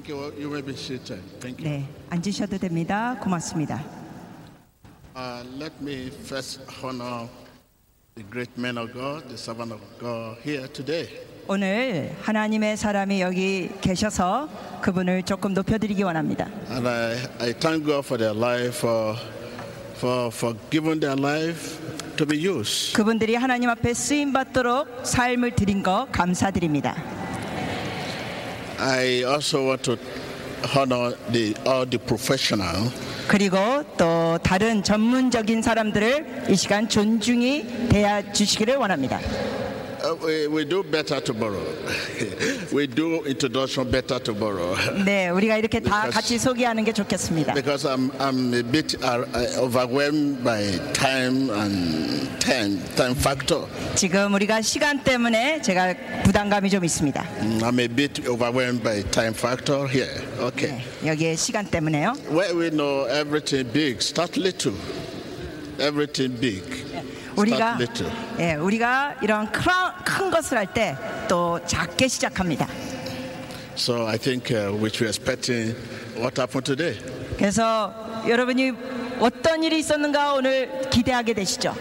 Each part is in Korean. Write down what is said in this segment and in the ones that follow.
Thank you. You may be seated. Thank you. 네, 앉으셔도 됩니다. 고맙습니다. Let me first honor the great man of God, the servant of God here today. 오늘 하나님의 사람이 여기 계셔서 그분을 조금 높여드리기 원합니다. And I thank God for their life, for giving their life to be used. 그분들이 하나님 앞에 쓰임 받도록 삶을 드린 거 감사드립니다. I also want to honor all the professional. 그리고 또 다른 전문적인 사람들을 이 시간 존중히 대해 주시기를 원합니다. We do better tomorrow. We do introduction better tomorrow. 네, 우리가 이렇게 다 같이 소개하는 게 좋겠습니다. Because I'm a bit overwhelmed by time factor. 지금 우리가 시간 때문에 제가 부담감이 좀 있습니다. I'm a bit overwhelmed by time factor here. Okay. 네, 여기에 시간 때문에요. Where we know everything big, start little. Everything big. 우리가 Start little. 예, 우리가 이런 큰 것을 할 때 또 작게 시작합니다. So I think we should expecting what happened today. 그래서 여러분이 어떤 일이 있었는가 오늘 기대하게 되시죠.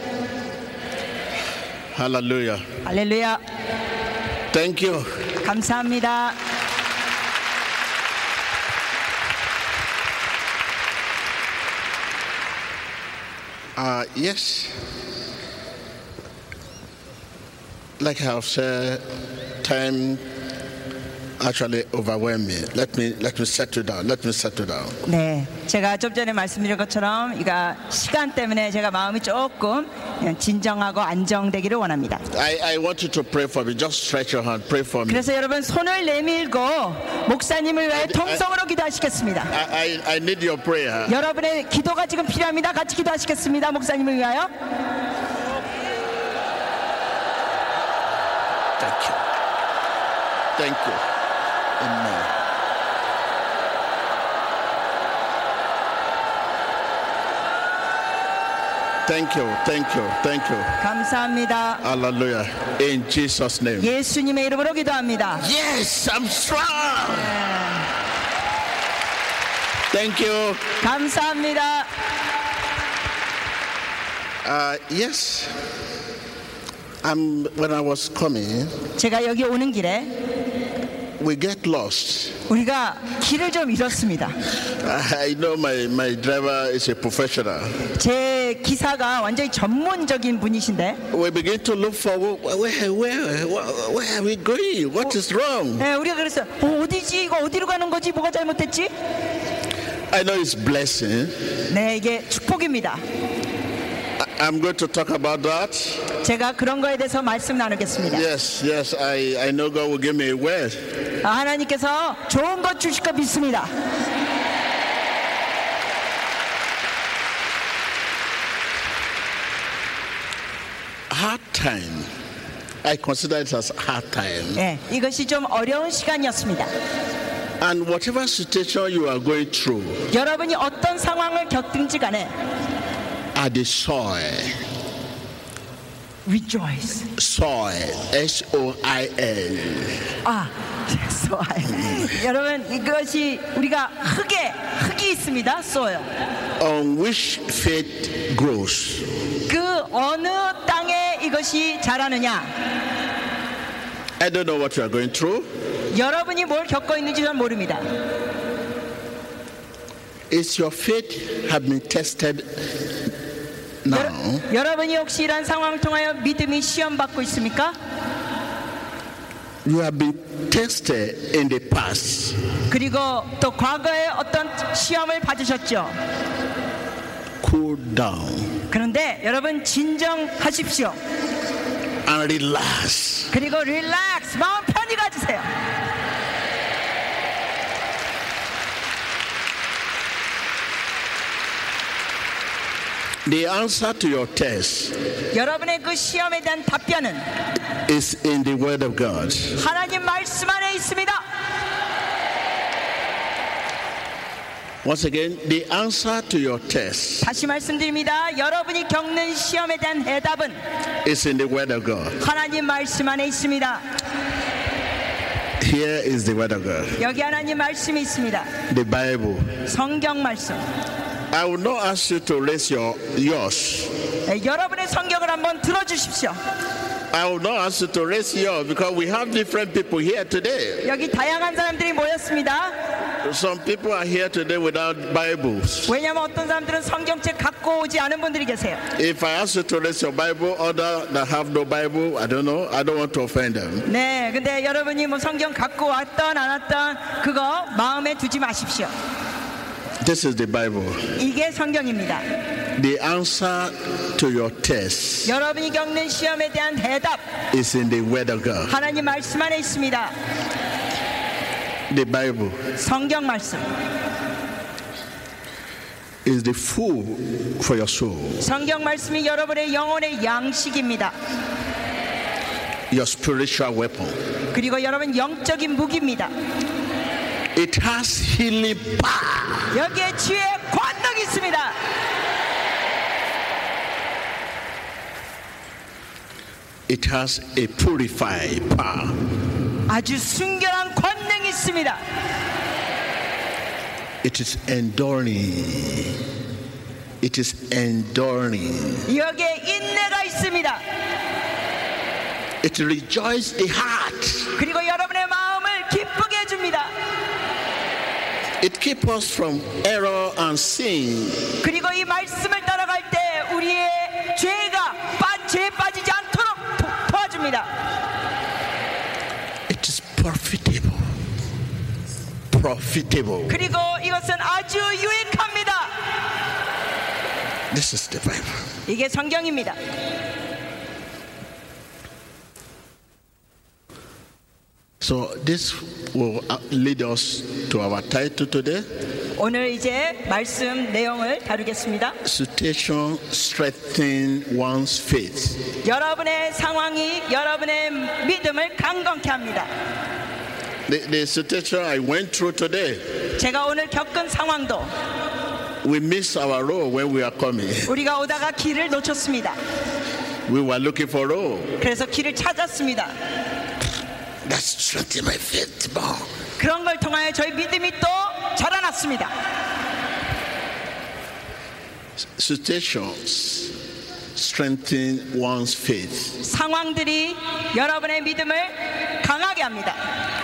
Hallelujah. 할렐루야. Thank you. 감사합니다. Yes. Like I've said, time actually overwhelmed me. Let me settle down. Let me settle down. 네, 제가 좀 전에 말씀드린 것처럼 이가 시간 때문에 제가 마음이 조금 그냥 진정하고 안정되기를 원합니다. I want you to pray for me. Just stretch your hand. Pray for me. 그래서 여러분 손을 내밀고 목사님을 위해 통성으로 기도하시겠습니다. I need your prayer. 여러분의 기도가 지금 필요합니다. 같이 기도하시겠습니다. 목사님을 위하여. Thank you. Thank you. Amen. Thank you. Thank you. Thank you. 감사합니다. Hallelujah. In Jesus' name. 예수님의 이름으로 기도합니다. Yes, I'm strong. Thank you. 감사합니다. Yes. When I was coming, 제가 여기 오는 길에 we get lost. 우리가 길을 좀 잃었습니다. I know my driver is a professional. 제 기사가 완전히 전문적인 분이신데 We begin to look for where are we going? What is wrong? 네, 우리가 그랬어요. 어디지? 이거 어디로 가는 거지? 뭐가 잘못됐지? I know it's blessing. 네, 이게 축복입니다. I'm going to talk about that. 제가 그런 거에 대해서 말씀 나누겠습니다. Yes, I know God will give me a word. 하나님께서 좋은 것 주실 거 믿습니다. Hard time. I consider it as hard time. 네, 이것이 좀 어려운 시간이었습니다. And whatever situation you are going through, 여러분이 어떤 상황을 겪든지 간에 at the soil, rejoice. soil, S-O-I-L. soil. 여러분 이것이 우리가 흙이 있습니다. soil. On which faith grows. 그 어느 땅에 이것이 자라느냐. I don't know what you are going through. 여러분이 뭘 겪고 있는지 전 모릅니다. Is your faith have been tested now? 여러분이 혹시 이런 상황을 통하여 믿음이 시험 받고 있습니까? You have been tested in the past. 그리고 또 과거에 어떤 시험을 받으셨죠. Cool down 그런데 여러분 진정하십시오. and relax. 그리고 릴렉스, 마음 편히 가지세요. The answer to your test 여러분의 그 시험에 대한 답변은 is in the Word of God. 하나님 말씀 안에 있습니다. Once again, the answer to your test 다시 말씀드립니다. 여러분이 겪는 시험에 대한 해답은 is in the Word of God. 하나님 말씀 안에 있습니다. Here is the word of God. 여기 하나님 말씀이 있습니다. The Bible. 성경 말씀. I will not ask you to raise yours. 네, 여러분의 성경을 한번 들어주십시오. I will not ask you to raise yours because we have different people here today. 여기 다양한 사람들이 모였습니다. Some people are here today without Bibles. 왜냐하면 어떤 사람들은 성경책 갖고 오지 않은 분들이 계세요. If I ask you to raise your Bible, other that have no Bible, I don't know. I don't want to offend them. 네, 근데 여러분이 뭐 성경 갖고 왔던 안 왔던 그거 마음에 두지 마십시오. This is the Bible. 이게 성경입니다. The answer to your test 여러분이 겪는 시험에 대한 대답 is in the Word of God. 하나님 말씀 안에 있습니다. The Bible 성경 말씀. is the food for your soul. 성경 말씀이 여러분의 영혼의 양식입니다. Your spiritual weapon. 그리고 여러분 영적인 무기입니다. It has healing power. 여기에 치유의 권능이 있습니다. It has a purified power. 아주 순결한 권능이 있습니다. It is enduring. It is enduring. 여기에 인내가 있습니다. It rejoices the heart. 그리고 여러분의 마음을 기쁘게 해줍니다. It keeps us from error and sin. 그리고 이 말씀을 따라갈 때 우리의 죄에 빠지지 않도록 도와줍니다. It is profitable. Profitable. 그리고 이것은 아주 유익합니다. This is the Bible. 이게 성경입니다. So this will lead us to our title today. 오늘 이제 말씀 내용을 다루겠습니다. Situation strengthen one's faith. 여러분의 상황이 여러분의 믿음을 강건케 합니다. The situation I went through today, 제가 오늘 겪은 상황도 we missed our road when we are coming. 우리가 오다가 길을 놓쳤습니다. We were looking for road. 그래서 길을 찾았습니다. That's strengthen my faith more. 그런 걸 통하여 저희 믿음이 또 자라났습니다. Situations strengthen one's faith. 상황들이 여러분의 믿음을 강하게 합니다.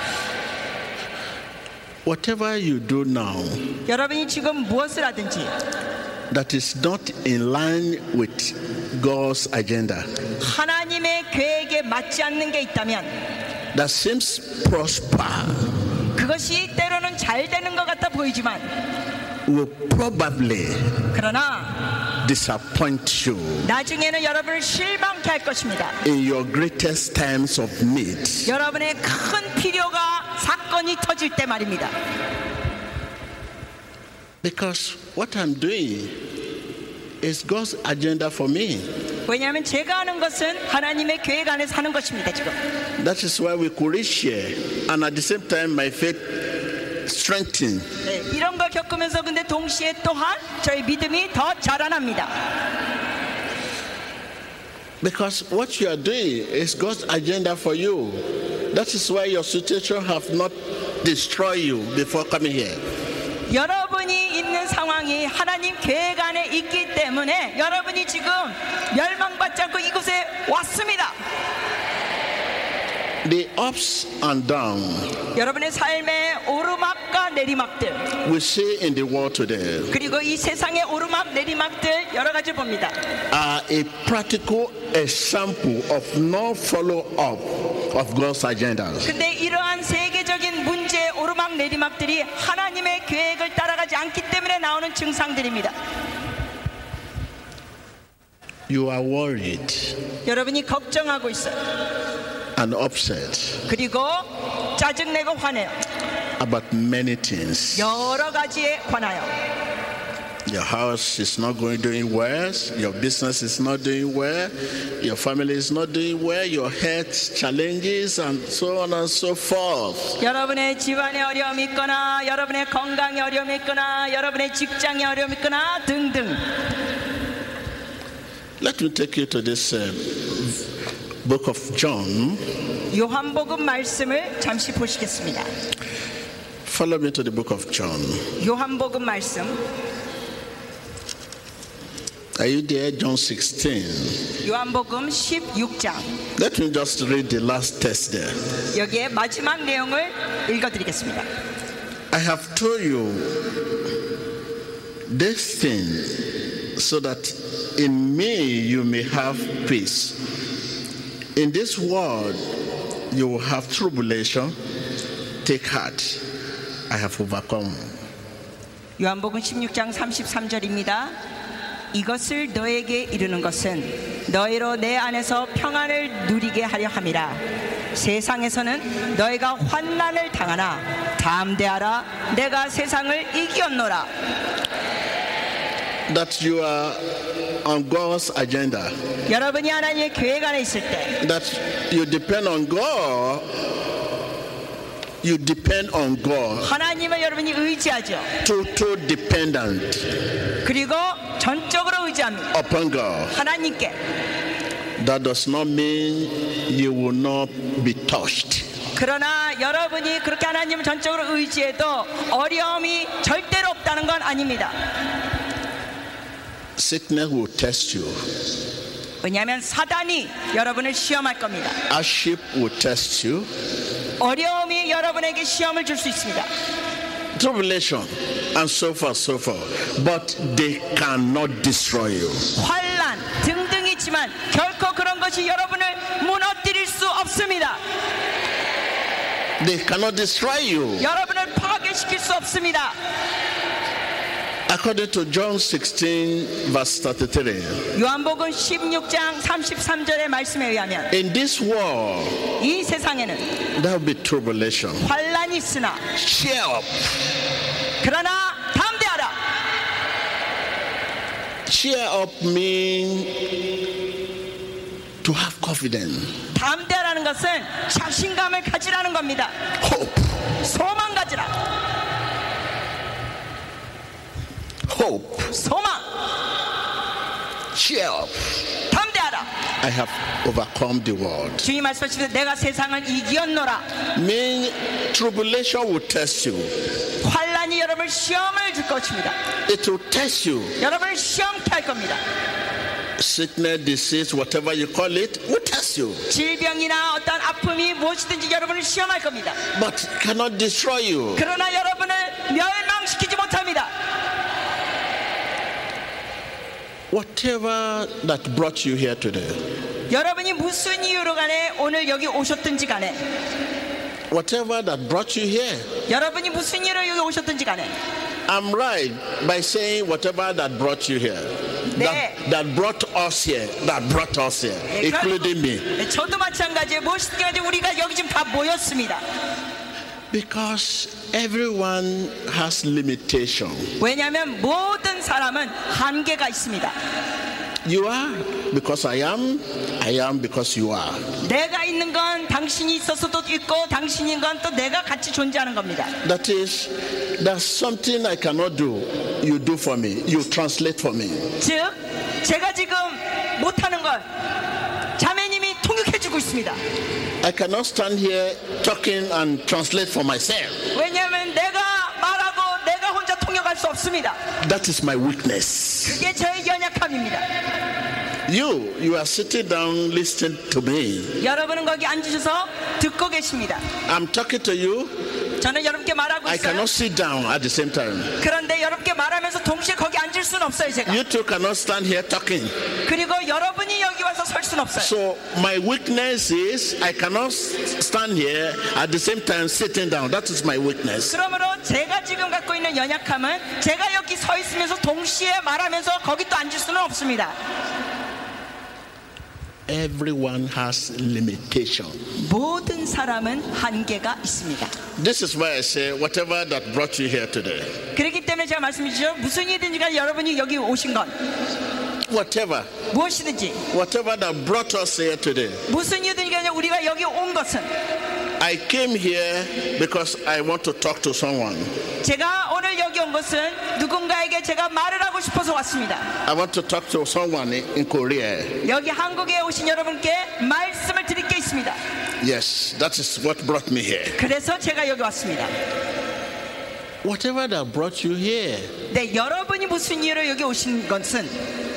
Whatever you do now 여러분이 지금 무엇을 하든지 that is not in line with God's agenda, 하나님의 계획에 맞지 않는 게 있다면 that seems prosper, 그것이 때로는 잘 되는 것 같아 보이지만 will probably 그러나 disappoint you 나중에는 여러분을 실망케 할 것입니다. in your greatest times of need. 여러분의 큰 필요가 사건이 터질 때 말입니다. Because what I'm doing is God's agenda for me. 왜냐하면 제가 하는 것은 하나님의 계획 안에 사는 것입니다. 지금 That is why we could share, and at the same time my faith strengthened. 네, 이런 걸 겪으면서 근데 동시에 또한 저희 믿음이 더 자라납니다. Because what you are doing is God's agenda for you. That is why your situation have not destroyed you before coming here. 여러분이 있는 상황이 하나님 계획 안에 있기 때문에 여러분이 지금 멸망받지 않고 이곳에 왔습니다. The ups and downs 여러분의 삶의 오르막과 내리막들 we see in the world today 그리고 이 세상의 오르막 내리막들 여러 가지 봅니다. are a practical example of no follow-up of God's agenda. 근데 이러한 세계적인 문제 오르막 내리막들이 하나님의 계획을 따라가지 않기 때문에 나오는 증상들입니다. You are worried 여러분이 걱정하고 있어요. and upset 그리고 짜증내고 화내요. about many things. 여러 가지에 관하여 Your house is not doing well, your business is not doing well, your family is not doing well, your health challenges and so on and so forth. 여러분의 집안에 어려움이 있거나 여러분의 건강에 어려움이 있거나 여러분의 직장에 어려움이 있거나 등등. Let me take you to this book of John. 요한복음 말씀을 잠시 보시겠습니다. Follow me to the book of John. 요한복음 말씀. Are you there? John 16. 요한복음 16장. Let me just read the last text there. 여기에 마지막 내용을 읽어드리겠습니다. I have told you this thing so that in me you may have peace. In this world you will have tribulation. Take heart. I have overcome. 요한복음 16장 33절입니다. 이것을 너에게 이르는 것은 너희로 내 안에서 평안을 누리게 하려 함이라. 세상에서는 너희가 환난을 당하나 담대하라. 내가 세상을 이기었노라. That you are on God's agenda. 여러분이 하나님의 계획 안에 있을 때, That you depend on God. You depend on God. 하나님을 여러분이 의지하죠. Total dependent 그리고 전적으로 의지합니다. upon God. 하나님께. That does not mean you will not be touched. 그러나 여러분이 그렇게 하나님을 전적으로 의지해도 어려움이 절대로 없다는 건 아닙니다. Sickness will test you. 왜냐하면 사단이 여러분을 시험할 겁니다. Hardship will test you. 어려움이 여러분에게 시험을 줄 수 있습니다. Tribulation and so forth. But they cannot destroy you. 환난 등등이 있지만 결코 그런 것이 여러분을 무너뜨릴 수 없습니다. They cannot destroy you. 여러분을 파괴시킬 수 없습니다. According to John 16 verse 33. 요한복음 16장 33절의 말씀에 의하면 In this world 이 세상에는 there will be tribulation. 환난이 있으나 Cheer up. 그러나 담대하라. Cheer up means to have confidence. 담대하라는 것은 자신감을 가지라는 겁니다. Hope. 소망 가지라. Hope. 소망. Cheer up. 담대하라. I have overcome the world. 주님 말씀하시되 내가 세상을 이기었노라. Mean tribulation will test you. 환난이 여러분을 시험을 줄 것입니다. It will test you. 여러분을 시험케 할 겁니다. Sickness, disease, whatever you call it, will test you. 질병이나 어떤 아픔이 무엇이든지 여러분을 시험할 겁니다. But cannot destroy you. 그러나 여러분을 멸망시키지 못합니다. Whatever that brought you here today, 여러분이 무슨 이유로 간에 오늘 여기 오셨든지 간에, whatever that brought you here, 여러분이 무슨 이유로 여기 오셨든지 간에, I'm right by saying whatever that brought you here, that brought us here, including me. 저도 마찬가지예요. 무엇이든지 간에 우리가 여기 지금 다 모였습니다. Because everyone has limitation. 왜냐하면 모든 사람은 한계가 있습니다. You are because I am because you are. 내가 있는 건 당신이 있어서도 있고 당신인 건 또 내가 같이 존재하는 겁니다. That is, there's something I cannot do. You do for me. You translate for me. 즉, 제가 지금 못하는 걸 자매님이 통역해주고 있습니다. I cannot stand here talking and translate for myself. 왜냐하면 내가 말하고 내가 혼자 통역할 수 없습니다. That is my weakness. 그게 저의 연약함입니다. You are sitting down listening to me. 여러분은 거기 앉으셔서 듣고 계십니다. I'm talking to you. 저는 여러분께 말하고 I 있어요. cannot sit down at the same time. 그런데 여러분께 말하면서 동시에 거기 앉을 수는 없어요, 제가. You two cannot stand here talking. 그리고 여러분이 여기 와서 설 수는 없어요. So my weakness is I cannot stand here at the same time sitting down. That is my weakness. 그러므로 제가 지금 갖고 있는 연약함은 제가 여기 서 있으면서 동시에 말하면서 거기 또 앉을 수는 없습니다. Everyone has limitation. 모든 사람은 한계가 있습니다. This is why I say whatever that brought you here today. 그렇기 때문에 제가 말씀드리죠. 무슨 일이든지 여러분이 여기 오신 건 Whatever 무엇이든지 that brought us here today. 무슨 일이든지 우리가 여기 온 것은 I came here because I want to talk to someone. 제가 오늘 여기 온 것은 누군가에게 제가 말을 하고 싶어서 왔습니다. I want to talk to someone in Korea. 여기 한국에 오신 여러분께 말씀을 있습니다. Yes, that is what brought me here. 그래서 제가 여기 왔습니다. Whatever that brought you here, 네, 여러분이 무슨 이유로 여기 오신 것은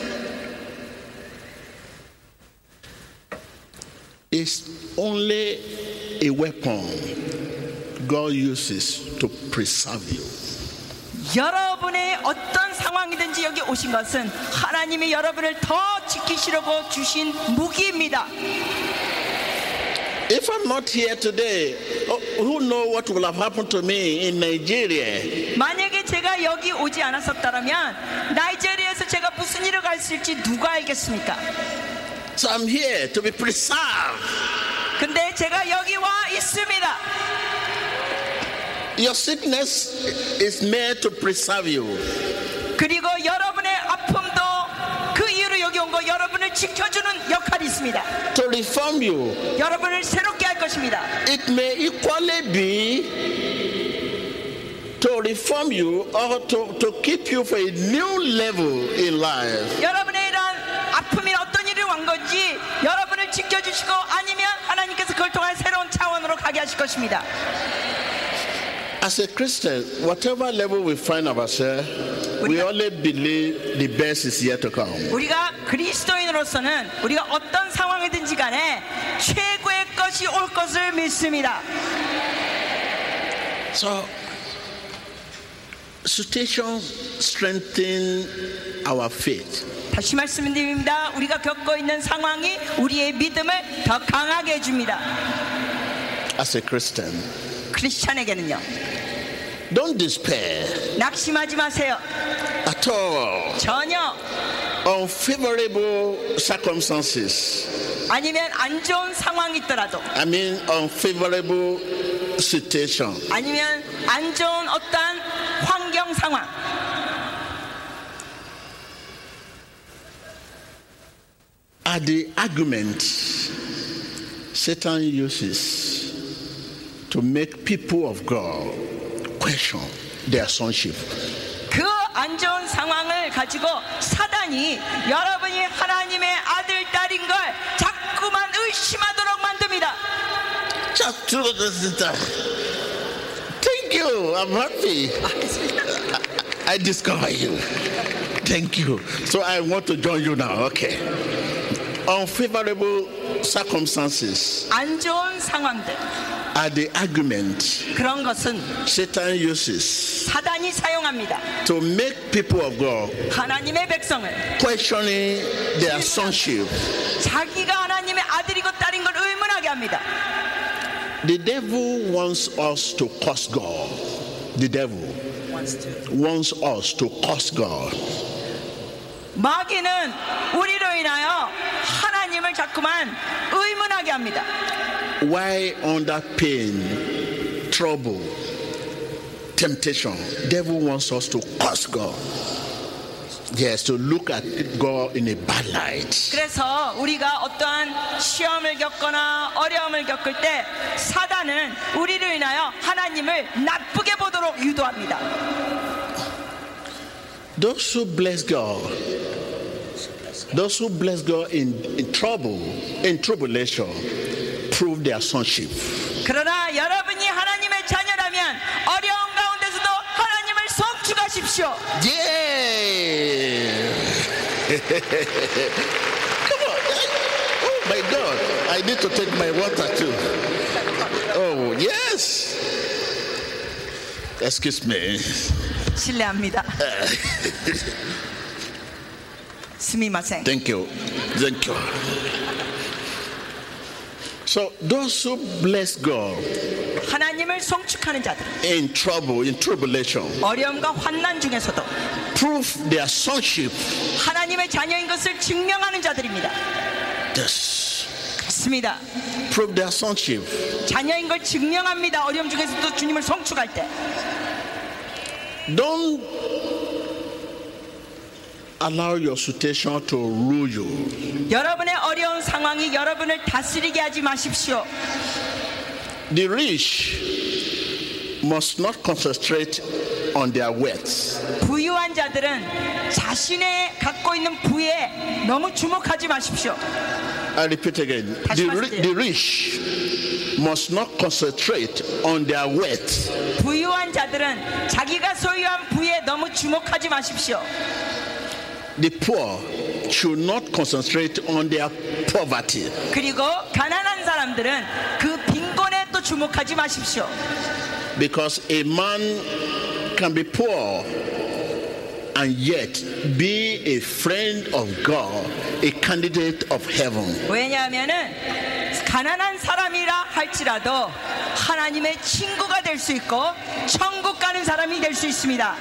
is only a weapon God uses to preserve you. 여러분의 어떤 상황이든지 여기 오신 것은 하나님이 여러분을 더 지키시려고 주신 무기입니다. If I'm not here today, who knows what will have happened to me in Nigeria? 만약에 제가 여기 오지 않았었다면 나이지리아에서 제가 무슨 일을 갔을지 누가 알겠습니까? So I'm here to be preserved. 근데 제가 여기 와 있습니다. Your sickness is made to preserve you. 그리고 여러분의 아픔도 그 이유로 여기 온 거 여러분을 지켜주는 역할이 있습니다. To reform you. 여러분을 새롭게 할 것입니다. It may equally be to reform you or to keep you for a new level in life. 여러분의 이런 아픔이 어떤 일이 온 건지 여러분을 지켜주시고 아니면 하나님께서 그걸 통한 새로운 차원으로 가게 하실 것입니다. As a Christian, whatever level we find ourselves, we only believe the best is yet to come. 우리가 그리스도인으로서는 우리가 어떤 상황이든지 간에 최고의 것이 올 것을 믿습니다. So, situation strengthen our faith. 다시 말씀드립니다. 우리가 겪고 있는 상황이 우리의 믿음을 더 강하게 해줍니다. As a Christian, 크리스찬에게는요. don't despair 낙심하지 마세요. at all. 전혀. Unfavorable circumstances. 아니면 안 좋은 상황이 있더라도. I mean, unfavorable situation. 아니면 안 좋은 어떠한 환경 상황. Are the arguments Satan uses to make people of God question their sonship. 그 안 좋은 상황을 가지고 사단이 여러분이 하나님의 아들 딸인 걸 자꾸만 의심하도록 만듭니다. Thank you. I'm happy. I discover you. Thank you. So I want to join you now. Okay. Unfavorable circumstances 안 좋은 상황들. are the arguments 그런 것은 Satan uses 사단이 사용합니다. to make people of God 하나님의 백성을 questioning their sonship. 자기가 하나님의 아들이고 딸인 걸 의문하게 합니다. The devil wants us to curse God. The devil wants us to curse God. 마귀는 우리로 인하여 하나님을 자꾸만 의문하게 합니다. Why under pain, trouble, temptation, devil wants us to curse God. Yes, to look at God in a bad light. 그래서 우리가 어떠한 시험을 겪거나 어려움을 겪을 때 사단은 우리로 인하여 하나님을 나쁘게 보도록 유도합니다. Those who bless God, those who bless God in trouble, in tribulation, prove their sonship. 그러나 여러분이 하나님의 자녀라면 어려운 가운데서도 하나님을 성취하십시오. Yeah. Come on. Oh my God. I need to take my water too. Oh, yes. Excuse me. 실례합니다. 스미마생. Thank you. Thank you. So those who bless God 하나님을 성축하는 자들 in trouble, in tribulation, 어려움과 환난 중에서도 prove their sonship. 하나님의 자녀인 것을 증명하는 자들입니다. Yes. 그렇습니다. Prove their sonship. 자녀인 걸 증명합니다. 어려움 중에서도 주님을 성축할 때. Don't allow your situation to rule you. 여러분의 어려운 상황이 여러분을 다스리게 하지 마십시오. The rich must not concentrate on their wealth. 부유한 자들은 자신의 갖고 있는 부에 너무 주목하지 마십시오. I repeat again. The rich must not concentrate on their wealth. 부유한 자들은 자기가 소유한 부에 너무 주목하지 마십시오. The poor should not concentrate on their poverty. 그리고 가난한 사람들은 그 빈곤에 또 주목하지 마십시오. Because a man can be poor and yet be a friend of God, a candidate of heaven. 왜냐하면은 가난한 사람이라 할지라도 하나님의 친구가 될 수 있고 천국 가는 사람이 될 수 있습니다.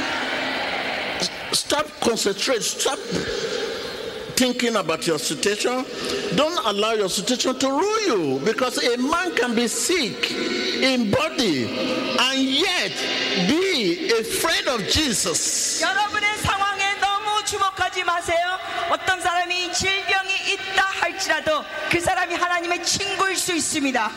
Stop concentrate. Stop thinking about your situation. Don't allow your situation to rule you, because a man can be sick in body and yet be a friend of Jesus. 여러분의 상황에 너무 주목하지 마세요. 어떤 사람이 질병이 있다 할지라도 그 사람이 하나님의 친구일 수 있습니다.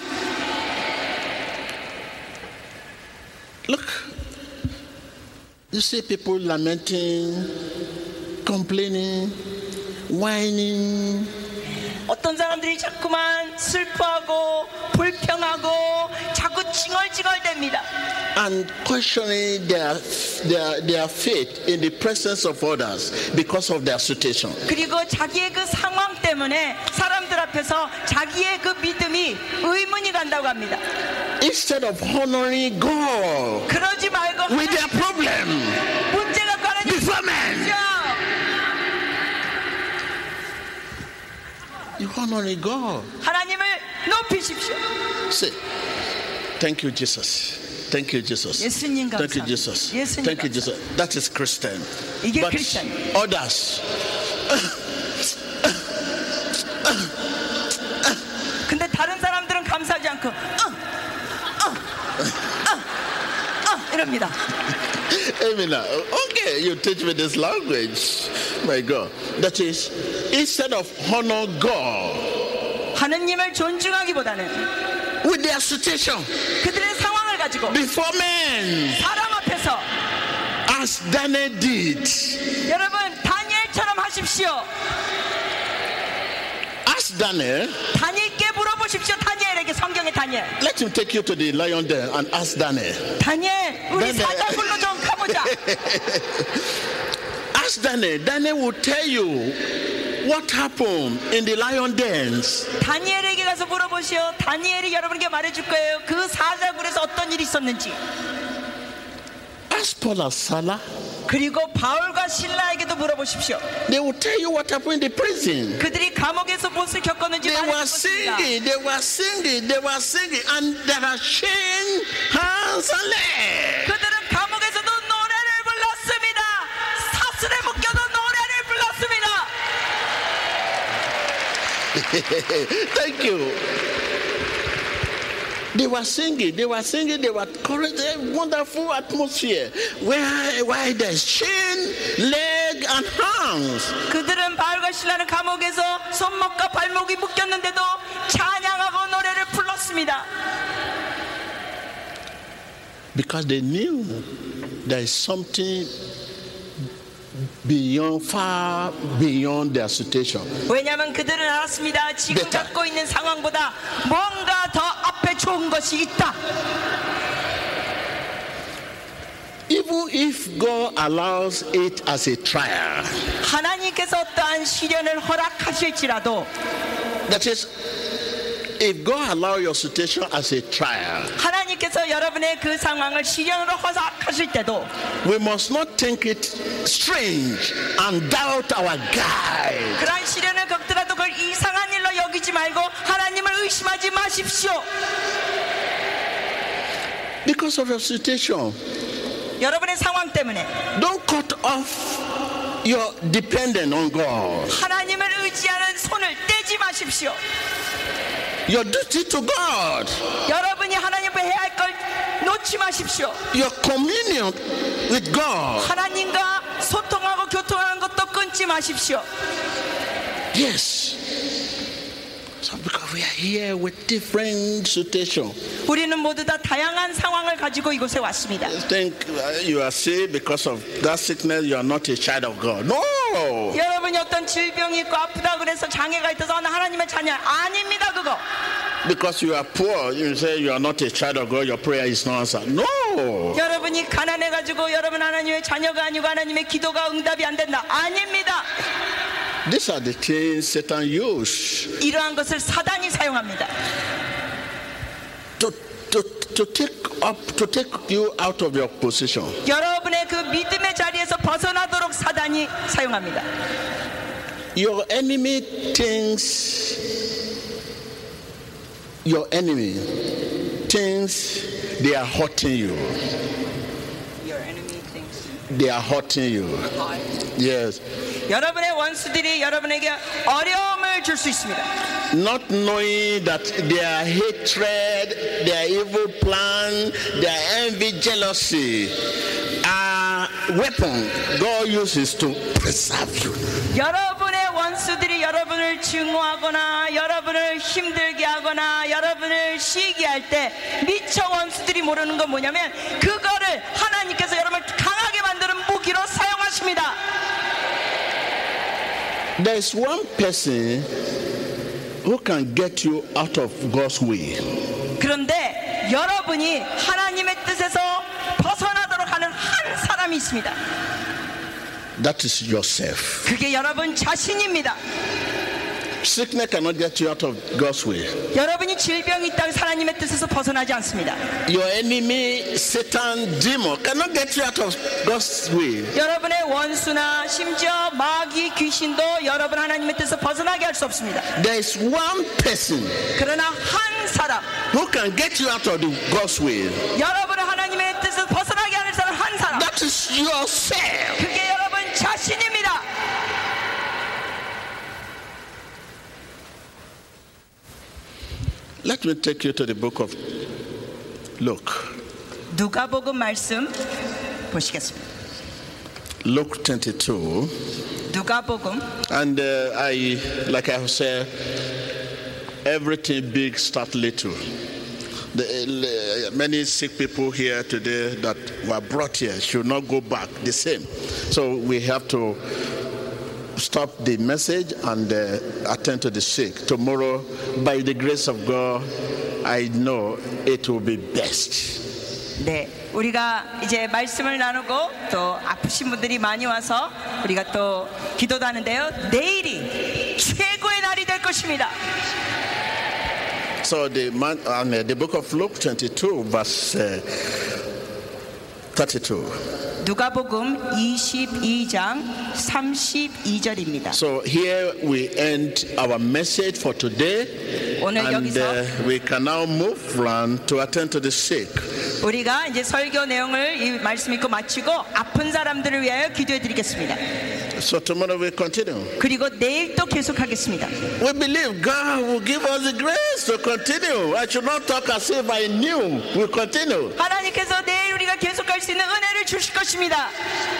Look, you see people lamenting, complaining, whining. 어떤 사람들이 자꾸만 슬퍼하고 불평하고 자꾸 징얼징얼댑니다. And questioning their faith in the presence of others because of their situation. 그리고 자기의 그 상황 때문에 사람들 앞에서 자기의 그 믿음이 의문이 간다고 합니다. Instead of honoring God 그러지 말고 with their problem 문제가 가는 before men, you honoring God. 하나님을 높이십시오. Say, thank you, Jesus. Thank you, Jesus. 예수님 Thank you, 감사합니다. Jesus. 예수님 Thank you, 감사합니다. Jesus. That is Christian. 이게 But 크리스찬. others, 근데 다른 사람들은 감사하지 않고 이럽니다. Amen. Okay, you teach me this language. My God. That is, instead of honor God 하느님을 존중하기보다는 with their situation 그들의 상황을 가지고 before men, 사람 앞에서 as Daniel did. 여러분 다니엘처럼 하십시오. Ask Daniel. 다니엘께 물어보십시오. 다니엘에게 성경의 다니엘. Let him take you to the lion den and ask Daniel. 다니엘 우리 다니엘. 사자굴로 좀 가보자. Ask Daniel. Daniel will tell you what happened in the lion dens. 다니엘에게 가서 물어보시오. 다니엘이 여러분에게 말해줄 거예요. 그 사자굴에서 어떤 일이 있었는지. Ask Paul and Silas. 그리고 바울과 실라에게도 물어보십시오. They will tell you what happened in the prison. 그들이 감옥에서 무엇을 겪었는지 They were 말해줄 것입니다. singing, they were singing, and there are chains, hands and legs. 그들은 감옥에서도 노래를 불렀습니다. 사슬에 묶여도 노래를 불렀습니다. Thank you. They were singing, they were encouraging, wonderful atmosphere where there's chain, leg, and hands. 그들은 바울과 실라는 감옥에서 손목과 발목이 묶였는데도 찬양하고 노래를 불렀습니다. Because they knew there is something far beyond their situation. 왜냐하면 그들은 알았습니다. 지금 Better. 갖고 있는 상황보다 뭔가 더 앞에 좋은 것이 있다. Even if God allows it as a trial, 하나님께서 어떠한 시련을 허락하실지라도 that is, if God allows your situation as a trial, 하나님께서 여러분의 그 상황을 시련으로 허락하실 때도 we must not think it strange and doubt our guide. 그러한 시련을 겪더라도 그걸 이상한 일로 여기지 말고 하나님을 의심하지 마십시오. Because of your situation, 여러분의 상황 때문에 don't cut off your dependence on God. 하나님을 의지하는 손을 떼지 마십시오. Your duty to God, 여러분이 하나님께 해야 할 걸 놓지 마십시오. your communion with God. 하나님과 소통하고 교통하는 것도 끊지 마십시오. Yes. So because we are here with different situations. 우리는 모두 다 다양한 상황을 가지고 이곳에 왔습니다. You think you are sick because of that sickness, you are not a child of God. No! No. 여러분이 어떤 질병이 있고 아프다 그래서 장애가 있어서 하나님의 자녀 아닙니다. 그거. Because you are poor, you say you are not a child of God, your prayer is not answered. No. 여러분이 가난해가지고 여러분 하나님의 자녀가 아니고 하나님의 기도가 응답이 안 된다. 아닙니다. These are the things Satan uses 이러한 것을 사단이 사용합니다. to take you out of your position. 여러분의 그 믿음의 자리에서 벗어나도록 사단이 사용합니다. Your enemy thinks they are hurting you. Your enemy thinks They are hurting you. Yes. 여러분의 원수들이 여러분에게 어려움을 줄 수 있습니다. Not knowing that their hatred, their evil plan, their envy, jealousy are weapons God uses to preserve you. 여러분의 원수들이 여러분을 증오하거나 여러분을 힘들게 하거나 여러분을 시기할 때 미처 원수들이 모르는 건 뭐냐면 그거를 하나님께서 여러분을 강하게 만드는 무기로 사용하십니다. There's one person who can get you out of God's way. 그런데 여러분이 하나님의 뜻에서 벗어나도록 하는 한 사람이 있습니다. That is yourself. 그게 여러분 자신입니다. Sickness cannot get you out of God's way. 여러분이 질병이 있다고 하나님의 뜻에서 벗어나지 않습니다. Your enemy, Satan, demon cannot get you out of God's way. 여러분의 원수나 심지어 마귀 귀신도 여러분 하나님의 뜻에서 벗어나게 할 수 없습니다. There is one person 그러나 한 사람 who can get you out of God's way. 여러분을 하나님의 뜻에서 벗어나게 하는 사람 한 사람 That is yourself. 그게 여러분 자신입니다. Let me take you to the book of Luke. 누가복음 말씀 보시겠습니다. Luke 22. 누가복음 And like I said, everything big start little. Many sick people here today that were brought here should not go back the same. So we have to stop the message and attend to the sick. Tomorrow, by the grace of God, I know it will be best. 네, 우리가 이제 말씀을 나누고 또 아프신 분들이 많이 와서 우리가 또 기도도 하는데요. 내일이 최고의 날이 될 것입니다. So the book of Luke 22 verse 32. 누가복음 22장 32절입니다. So here we end our message for today, 오늘 and 여기서 we can now move on to attend to the sick. 우리가 이제 설교 내용을 이 말씀 읽고 마치고 아픈 사람들을 위하여 기도해 드리겠습니다. So tomorrow we continue. 그리고 내일 또 계속하겠습니다. We believe God will give us the grace to continue. I should not talk as if I knew. We'll continue. 하나님께서 내일 우리가 계속할 수 있는 은혜를 주실 것입니다.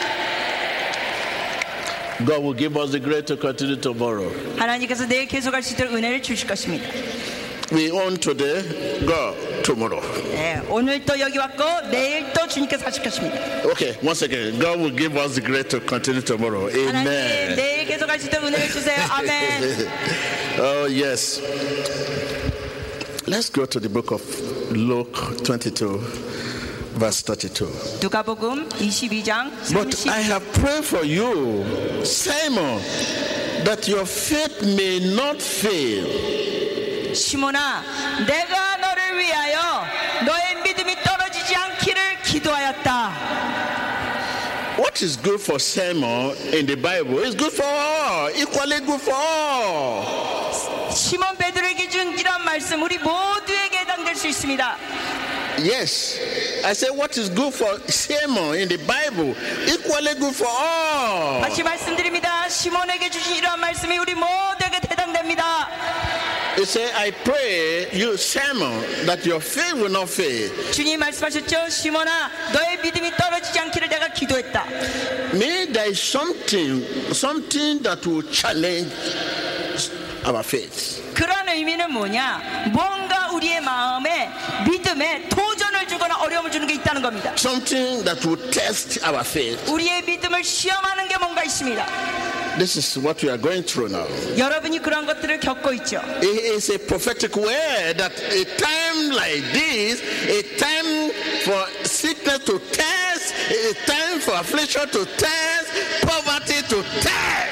God will give us the grace to continue tomorrow. 하나님께서 내일 계속할 수 있도록 은혜를 주실 것입니다. We own today, God tomorrow. 네, 오늘 또 여기 왔고 내일 또 주님께서 하실 것입니다. Okay, once again, God will give us the grace to continue tomorrow. 하나님 Amen. 내일 계속할 수 있도록 은혜를 주세요. 아멘. Oh yes. Let's go to the book of Luke 22, verse 32. 누가복음 22장 But 30. I have prayed for you, Simon, that your faith may not fail. 시몬아, 내가 너를 위하여 너의 믿음이 떨어지지 않기를 기도하였다. What is good for Simon in the Bible is good for all, equally good for all. 시몬 베드로에게 준 이런 말씀 우리 모두에게 해당될 수 있습니다. Yes, I say what is good for Simon in the Bible, equally good for all. 다시 말씀드립니다. 시몬에게 주신 이러한 말씀이 우리 모두에게 해당됩니다. He said, I pray you, Simon, that your faith will not fail. 주님 말씀하셨죠. 시몬아, 너의 믿음이 떨어지지 않기를 내가 기도했다. Meaning there is something that will challenge our faith. 그런 의미는 뭐냐? 뭔가 우리의 마음에 믿음에 도전을 주거나 어려움을 주는 게 있다는 겁니다. Something that will test our faith. 우리의 믿음을 시험하는 게 뭔가 있습니다. This is what we are going through now. 여러분이 그런 것들을 겪고 있죠. It is a prophetic word that a time like this, a time for sickness to test, a time for affliction to test, poverty to test.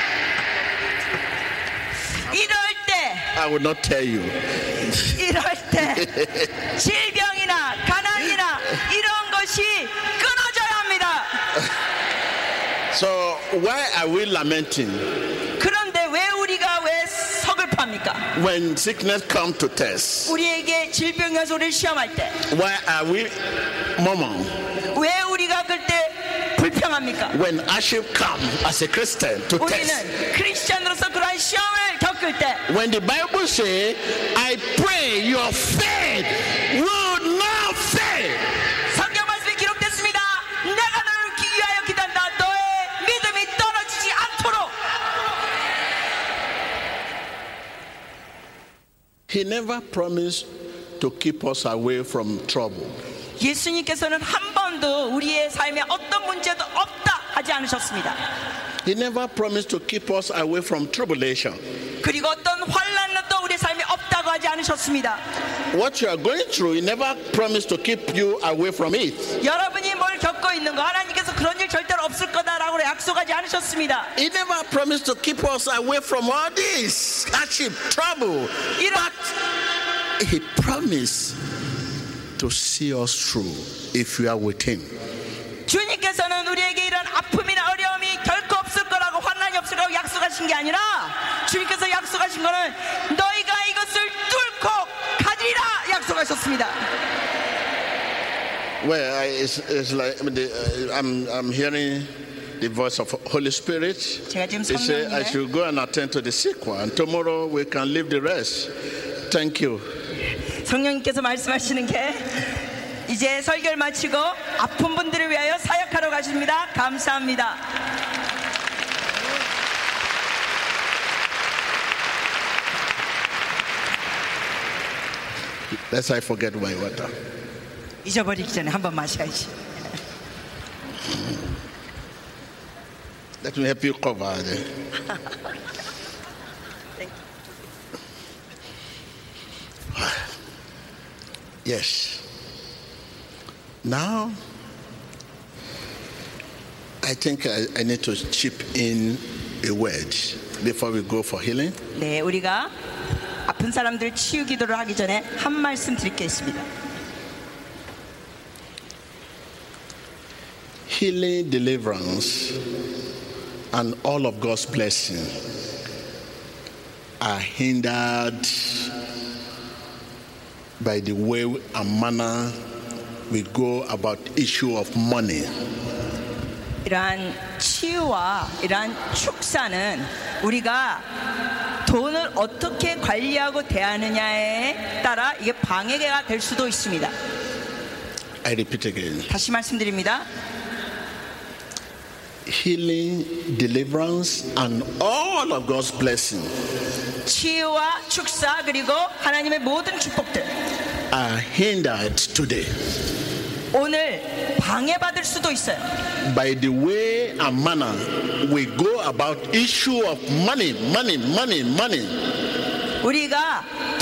이럴 때, I will not tell you. 이럴 때 질병이나 가난이나 이런 것이 끊어져야 합니다. So why are we lamenting 그런데 왜 우리가 왜 서글퍼합니까? when sickness comes to test? 우리에게 질병과 소리를 시험할 때 왜 Why are we murmuring 우리가 그때 불평합니까? when hardship comes as a Christian to test? 우리는 크리스천으로서 그러한 시험을 겪을 때 When the Bible says, I pray your faith will not fail. 성경 말씀에 기록됐습니다. 내가 너를 위하여 기도한다. 너의 믿음이 떨어지지 않도록. He never promised to keep us away from trouble. 예수님께서는 한 번도 우리의 삶에 어떤 문제도 없다 하지 않으셨습니다. He never promised to keep us away from tribulation. 그리고 어떤 환난도 우리의 삶에 없다고 하지 않으셨습니다. What you are going through, He never promised to keep you away from it. 여러분이 뭘 겪고 있는 거 하나님께서 그런 일 절대로 없을 거다라고 약속하지 않으셨습니다. He never promised to keep us away from all this hardship, trouble. But He promised to see us through if we are with Him. 주님께서는 우리에게 이런 아픔이나 어려움이 결코 없을 거라고 환난이 없을 거라고 약속하신 게 아니라 주님께서 약속하신 거는 너희가 이것을 뚫고 가리라 약속하셨습니다. Well, it's like I'm hearing the voice of Holy Spirit. 제가 지금 He said I 성령님의 should go and attend to the sick one. Tomorrow we can leave the rest. Thank you. 성령님께서 말씀하시는 게 이제 설교를 마치고 아픈 분들을 위하여 사역하러 가십니다. 감사합니다. Lest I forget my water. 잊어버리기 전에 한번 마셔야지. Let me help you cover there. Yes. Now, I think I need to chip in a word before we go for healing. 네, 우리가 아픈 사람들 치유 기도를 하기 전에 한 말씀 드릴 게 있습니다. Healing, deliverance, and all of God's blessing are hindered by the way and manner we go about issue of money. 이러한 치유와 이러한 축사는 우리가 돈을 어떻게 관리하고 대하느냐에 따라 이게 방해가 될 수도 있습니다. I repeat again. 다시 말씀드립니다. Healing, deliverance, and all of God's blessing 치유와 축사 그리고 하나님의 모든 축복들 are hindered today 오늘 방해받을 수도 있어요. by the way and manner we go about issue of money. 우리가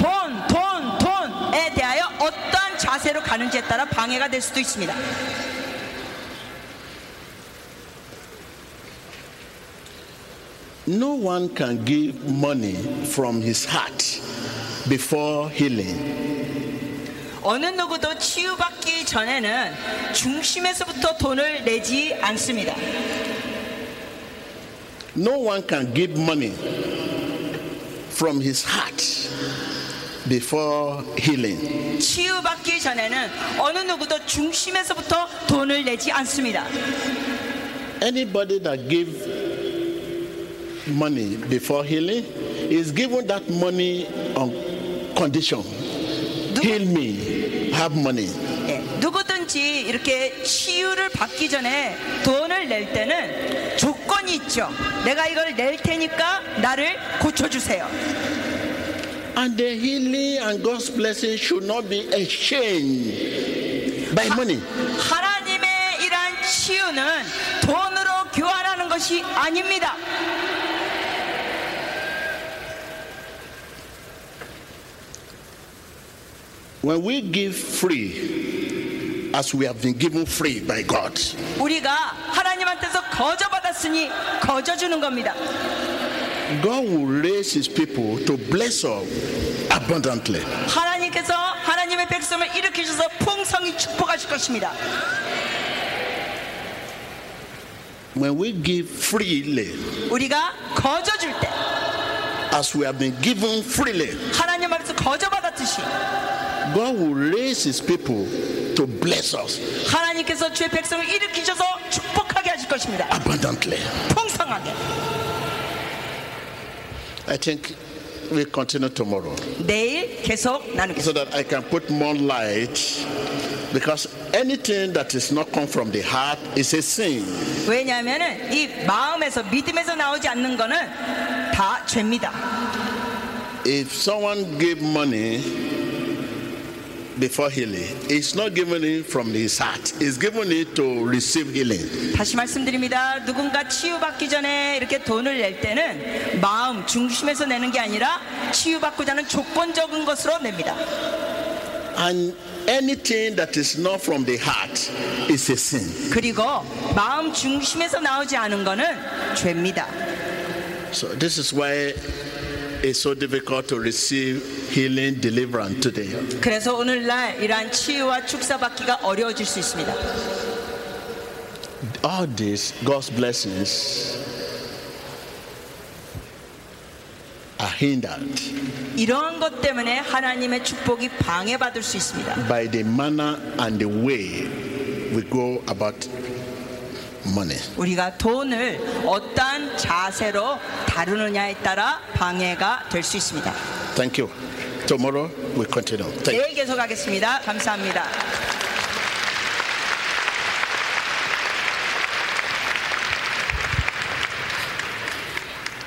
돈에 대하여 어떠한 자세로 가는지에 따라 방해가 될 수도 있습니다. No one can give money from his heart before healing. 어느 누구도 치유받기 전에는 중심에서부터 돈을 내지 않습니다. No one can give money from his heart before healing. 치유받기 전에는 어느 누구도 중심에서부터 돈을 내지 않습니다. Anybody that gives money before healing is given that money on condition. Heal me, have money. 네, 누구든지 이렇게 치유를 받기 전에 돈을 낼 때는 조건이 있죠. 내가 이걸 낼 테니까 나를 고쳐주세요. And the healing and God's blessing should not be exchanged by money. 하나님의 이러한 치유는 돈으로 교환하는 것이 아닙니다. When we give free, as we have been given free by God, 우리가 하나님한테서 거저 받았으니 거저 주는 겁니다. God will raise His people to bless us abundantly. 하나님께서 하나님의 백성을 일으키셔서 풍성히 축복하실 것입니다. When we give freely, 우리가 거저 줄 때, as we have been given freely, 하나님 앞에서 거저 받았듯이 God will raise His people to bless us 하나님께서 주의 백성을 일으키셔서 축복하게 하실 것입니다. abundantly. 풍성하게. I think we'll continue tomorrow 내일 계속 so 나누겠습니다. that I can put more light, because anything that is not come from the heart is a sin. 왜냐하면은 이 마음에서 믿음에서 나오지 않는 거는 다 죄입니다. If someone give money before healing, it's not given it from his heart, it's given it to receive healing. 다시 말씀드립니다. 누군가 치유받기 전에 이렇게 돈을 낼 때는 마음 중심에서 내는 게 아니라 치유받고자 하는 조건적인 것으로 냅니다. And anything that is not from the heart is a sin. 그리고 마음 중심에서 나오지 않은 거는 죄입니다. So this is why it's so difficult to receive healing, deliverance today. 그래서 오늘날 이러한 치유와 축사받기가 어려워질 수 있습니다. All these God's blessings are hindered 이러한 것 때문에 하나님의 축복이 방해받을 수 있습니다. by the manner and the way we go about money. 우리가 돈을 어떠한 자세로 다루느냐에 따라 방해가 될 수 있습니다. Thank you. Tomorrow we continue. Thank you. 내일 계속하겠습니다. 감사합니다.